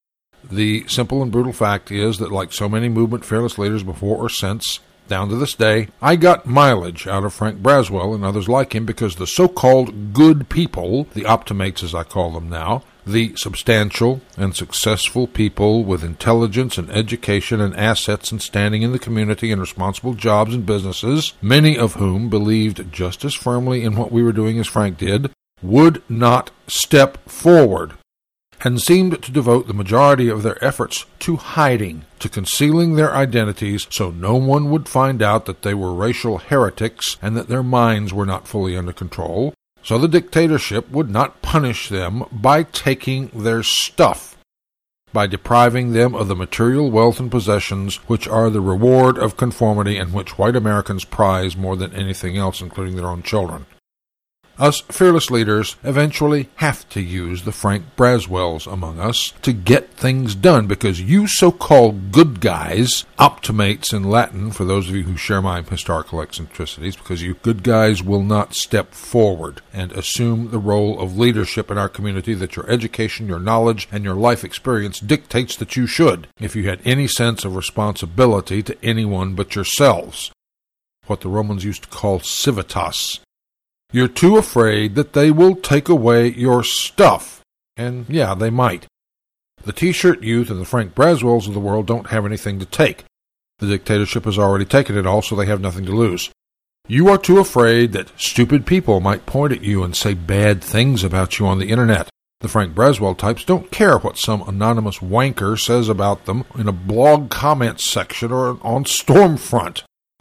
The simple and brutal fact is that, like so many movement fearless leaders before or since, down to this day, I got mileage out of Frank Braswell and others like him because the so-called good people, the optimates as I call them now, the substantial and successful people with intelligence and education and assets and standing in the community and responsible jobs and businesses, many of whom believed just as firmly in what we were doing as Frank did, would not step forward, and seemed to devote the majority of their efforts to hiding, to concealing their identities so no one would find out that they were racial heretics and that their minds were not fully under control, so the dictatorship would not punish them by taking their stuff, by depriving them of the material wealth and possessions which are the reward of conformity and which white Americans prize more than anything else, including their own children. Us fearless leaders eventually have to use the Frank Braswells among us to get things done, because you so-called good guys, optimates in Latin for those of you who share my historical eccentricities, because you good guys will not step forward and assume the role of leadership in our community that your education, your knowledge, and your life experience dictates that you should, if you had any sense of responsibility to anyone but yourselves. What the Romans used to call civitas. You're too afraid that they will take away your stuff. And yeah, they might. The T-shirt youth and the Frank Braswells of the world don't have anything to take. The dictatorship has already taken it all, so they have nothing to lose. You are too afraid that stupid people might point at you and say bad things about you on the internet. The Frank Braswell types don't care what some anonymous wanker says about them in a blog comment section or on Stormfront.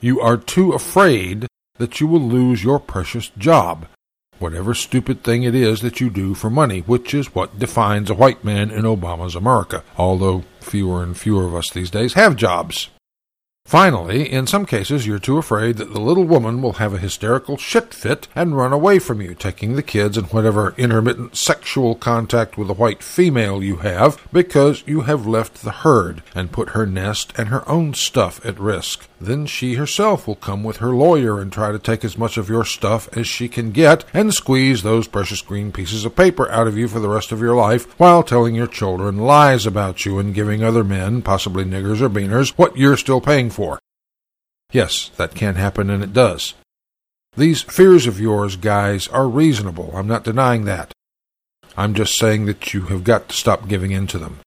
You are too afraid that you will lose your precious job, whatever stupid thing it is that you do for money, which is what defines a white man in Obama's America, although fewer and fewer of us these days have jobs. Finally, in some cases, you're too afraid that the little woman will have a hysterical shit fit and run away from you, taking the kids and whatever intermittent sexual contact with a white female you have, because you have left the herd and put her nest and her own stuff at risk. Then she herself will come with her lawyer and try to take as much of your stuff as she can get and squeeze those precious green pieces of paper out of you for the rest of your life while telling your children lies about you and giving other men, possibly niggers or beaners, what you're still paying for. Yes, that can happen, and it does. These fears of yours, guys, are reasonable. I'm not denying that. I'm just saying that you have got to stop giving in to them.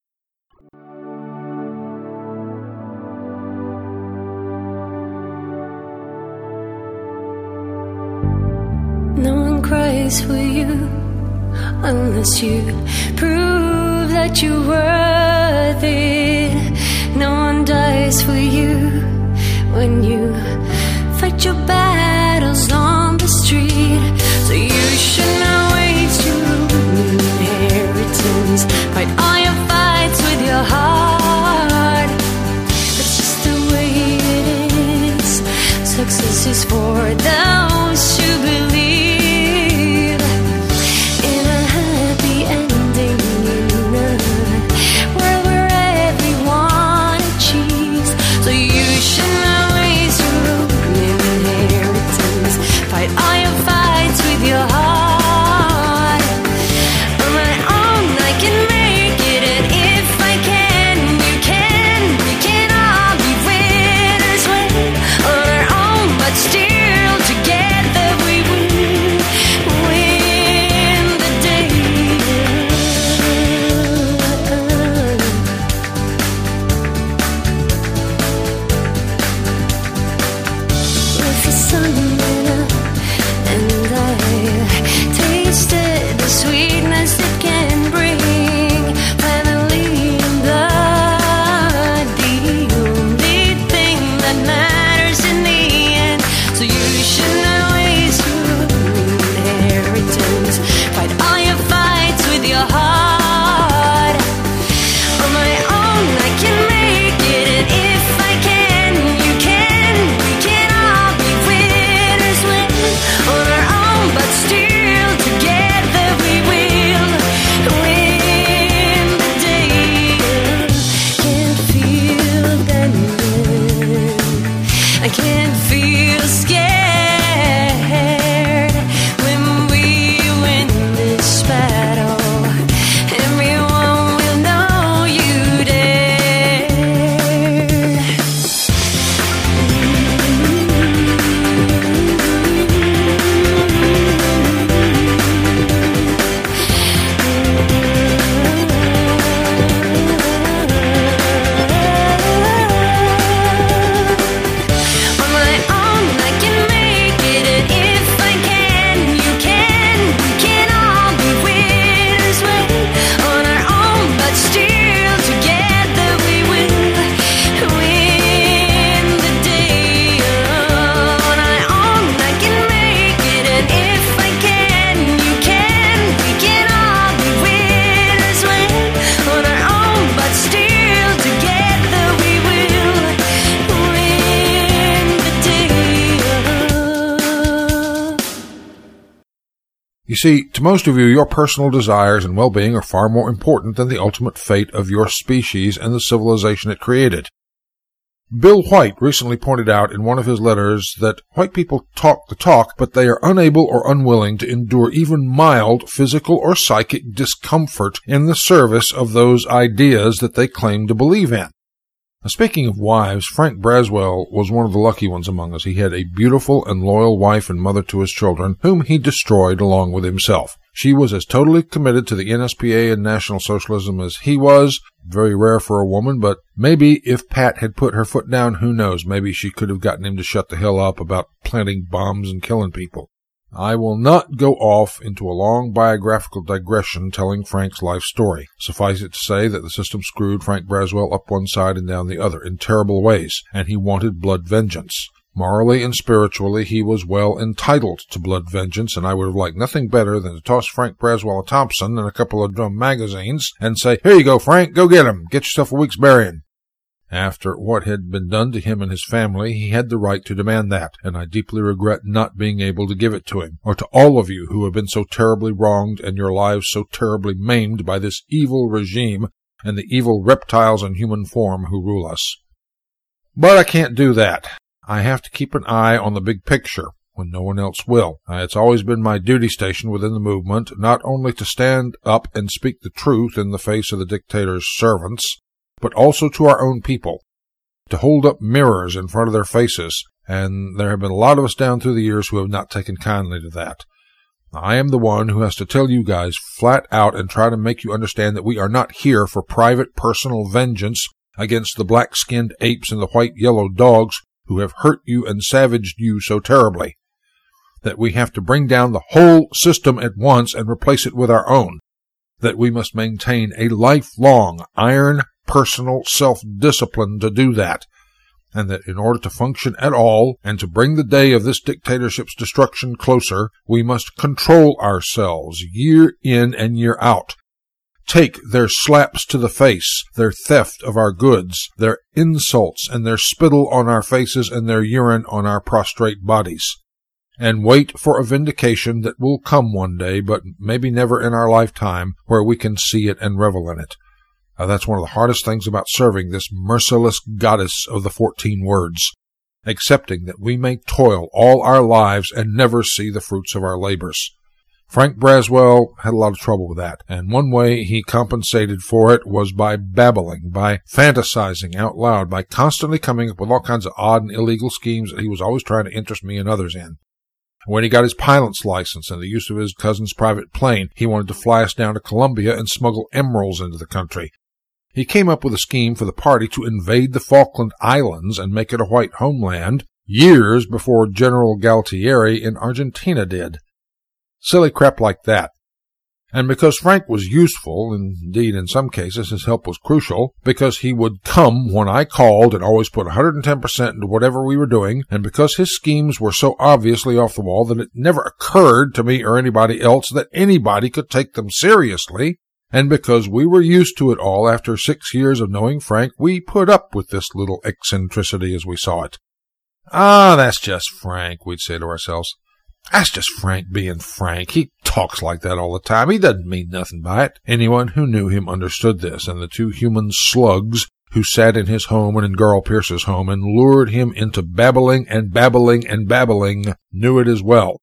No one cries for you unless you prove that you're worth it. No one dies for you when you fight your battles on the street. So you should not waste your inheritance. Fight all your fights with your heart. That's just the way it is. Success is for those who believe in a happy ending, in a world where everyone achieves. So you should not waste your own inheritance. Fight all your fights with your heart. On my own I can make it, and if I can, you can. We can all be winners when on our own, but still together we win. Win the day. If the sun went up and I tasted the sweetness it can bring, finally in blood, the only thing that matters in the end. So you should not waste your inheritance. Fight all your fights with your heart. On my own I can make it, and if I can, you can. We can all be winners when on our own, but still together we will win the day. Can't feel abandoned. I can't feel scared when we win this battle. Everyone will know you dare. On my own I can make it, and if I can, you can. We can all be winners when on our own, but still together we will win the day. On our own I can make it, and if I can, you can. We can all be winners when on our own, but still together we will win the day. You see, to most of you, your personal desires and well-being are far more important than the ultimate fate of your species and the civilization it created. Bill White recently pointed out in one of his letters that white people talk the talk, but they are unable or unwilling to endure even mild physical or psychic discomfort in the service of those ideas that they claim to believe in. Now, speaking of wives, Frank Braswell was one of the lucky ones among us. He had a beautiful and loyal wife and mother to his children, whom he destroyed along with himself. She was as totally committed to the NSPA and National Socialism as he was. Very rare for a woman, but maybe if Pat had put her foot down, who knows, maybe she could have gotten him to shut the hell up about planting bombs and killing people. I will not go off into a long biographical digression telling Frank's life story. Suffice it to say that the system screwed Frank Braswell up one side and down the other in terrible ways, and he wanted blood vengeance. Morally and spiritually, he was well entitled to blood vengeance, and I would have liked nothing better than to toss Frank Braswell a Thompson and a couple of drum magazines and say, "Here you go, Frank, go get him. Get yourself a week's burying." After what had been done to him and his family, he had the right to demand that, and I deeply regret not being able to give it to him, or to all of you who have been so terribly wronged and your lives so terribly maimed by this evil regime and the evil reptiles in human form who rule us. But I can't do that. I have to keep an eye on the big picture when no one else will. It's always been my duty station within the movement not only to stand up and speak the truth in the face of the dictator's servants, but also to our own people, to hold up mirrors in front of their faces, and there have been a lot of us down through the years who have not taken kindly to that. I am the one who has to tell you guys flat out and try to make you understand that we are not here for private personal vengeance against the black-skinned apes and the white-yellow dogs who have hurt you and savaged you so terribly, that we have to bring down the whole system at once and replace it with our own, that we must maintain a lifelong iron personal self-discipline to do that, and that in order to function at all and to bring the day of this dictatorship's destruction closer, we must control ourselves year in and year out. Take their slaps to the face, their theft of our goods, their insults and their spittle on our faces and their urine on our prostrate bodies, and wait for a vindication that will come one day, but maybe never in our lifetime, where we can see it and revel in it. That's one of the hardest things about serving this merciless goddess of the 14 words, accepting that we may toil all our lives and never see the fruits of our labors. Frank Braswell had a lot of trouble with that, and one way he compensated for it was by babbling, by fantasizing out loud, by constantly coming up with all kinds of odd and illegal schemes that he was always trying to interest me and others in. When he got his pilot's license and the use of his cousin's private plane, he wanted to fly us down to Colombia and smuggle emeralds into the country. He came up with a scheme for the party to invade the Falkland Islands and make it a white homeland years before General Galtieri in Argentina did. Silly crap like that. And because Frank was useful, indeed in some cases his help was crucial, because he would come when I called and always put 110% into whatever we were doing, and because his schemes were so obviously off the wall that it never occurred to me or anybody else that anybody could take them seriously, and because we were used to it all after 6 years of knowing Frank, we put up with this little eccentricity as we saw it. "Ah, that's just Frank," we'd say to ourselves. "That's just Frank being Frank. He talks like that all the time. He doesn't mean nothing by it." Anyone who knew him understood this, and the two human slugs who sat in his home and in Garl Pierce's home and lured him into babbling and babbling and babbling knew it as well.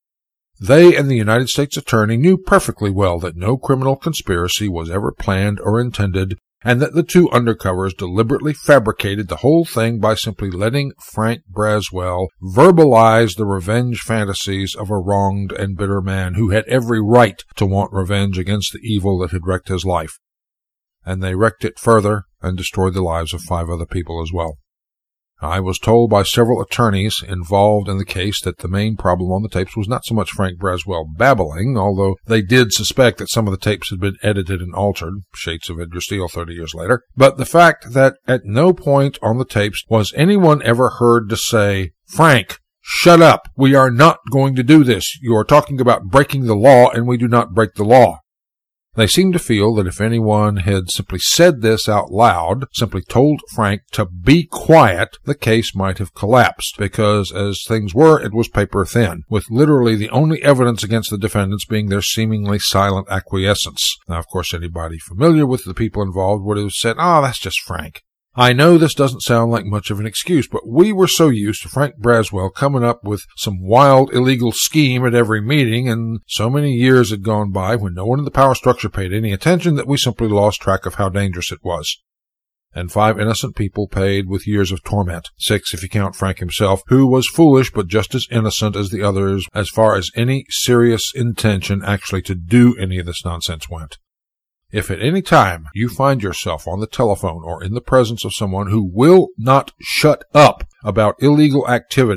They and the United States Attorney knew perfectly well that no criminal conspiracy was ever planned or intended, and that the two undercovers deliberately fabricated the whole thing by simply letting Frank Braswell verbalize the revenge fantasies of a wronged and bitter man who had every right to want revenge against the evil that had wrecked his life. And they wrecked it further and destroyed the lives of 5 other people as well. I was told by several attorneys involved in the case that the main problem on the tapes was not so much Frank Braswell babbling, although they did suspect that some of the tapes had been edited and altered, shades of Edgar Steele 30 years later, but the fact that at no point on the tapes was anyone ever heard to say, "Frank, shut up. We are not going to do this. You are talking about breaking the law, and we do not break the law." They seemed to feel that if anyone had simply said this out loud, simply told Frank to be quiet, the case might have collapsed, because as things were, it was paper thin, with literally the only evidence against the defendants being their seemingly silent acquiescence. Now, of course, anybody familiar with the people involved would have said, "Oh, that's just Frank." I know this doesn't sound like much of an excuse, but we were so used to Frank Braswell coming up with some wild illegal scheme at every meeting, and so many years had gone by when no one in the power structure paid any attention that we simply lost track of how dangerous it was. And 5 innocent people paid with years of torment, 6 if you count Frank himself, who was foolish but just as innocent as the others as far as any serious intention actually to do any of this nonsense went. If at any time you find yourself on the telephone or in the presence of someone who will not shut up about illegal activity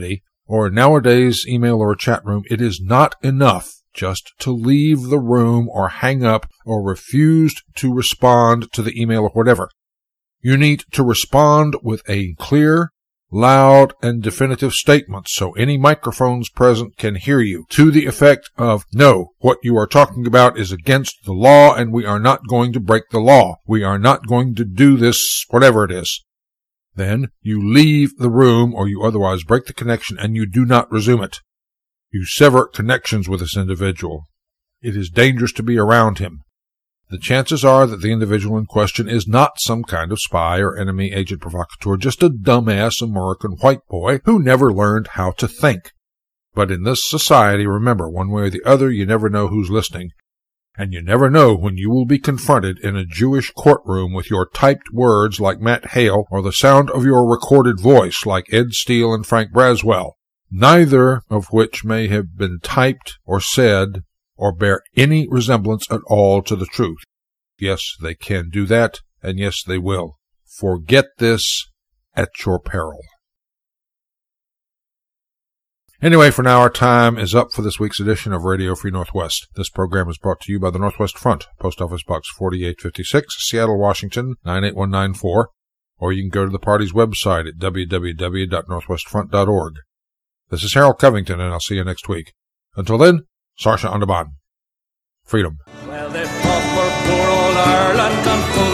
or nowadays email or a chat room, it is not enough just to leave the room or hang up or refuse to respond to the email or whatever. You need to respond with a clear, loud, and definitive statement so any microphones present can hear you, to the effect of, no, what you are talking about is against the law and we are not going to break the law. We are not going to do this, whatever it is. Then you leave the room or you otherwise break the connection and you do not resume it. You sever connections with this individual. It is dangerous to be around him. The chances are that the individual in question is not some kind of spy or enemy agent provocateur, just a dumbass American white boy who never learned how to think. But in this society, remember, one way or the other, you never know who's listening. And you never know when you will be confronted in a Jewish courtroom with your typed words like Matt Hale or the sound of your recorded voice like Ed Steele and Frank Braswell, neither of which may have been typed or said or bear any resemblance at all to the truth. Yes, they can do that, and yes, they will. Forget this at your peril. Anyway, for now, our time is up for this week's edition of Radio Free Northwest. This program is brought to you by the Northwest Front, Post Office Box 4856, Seattle, Washington, 98194, or you can go to the party's website at www.northwestfront.org. This is Harold Covington, and I'll see you next week. Until then, Sarsha Andaban. Freedom. Well, they fought for poor old Ireland and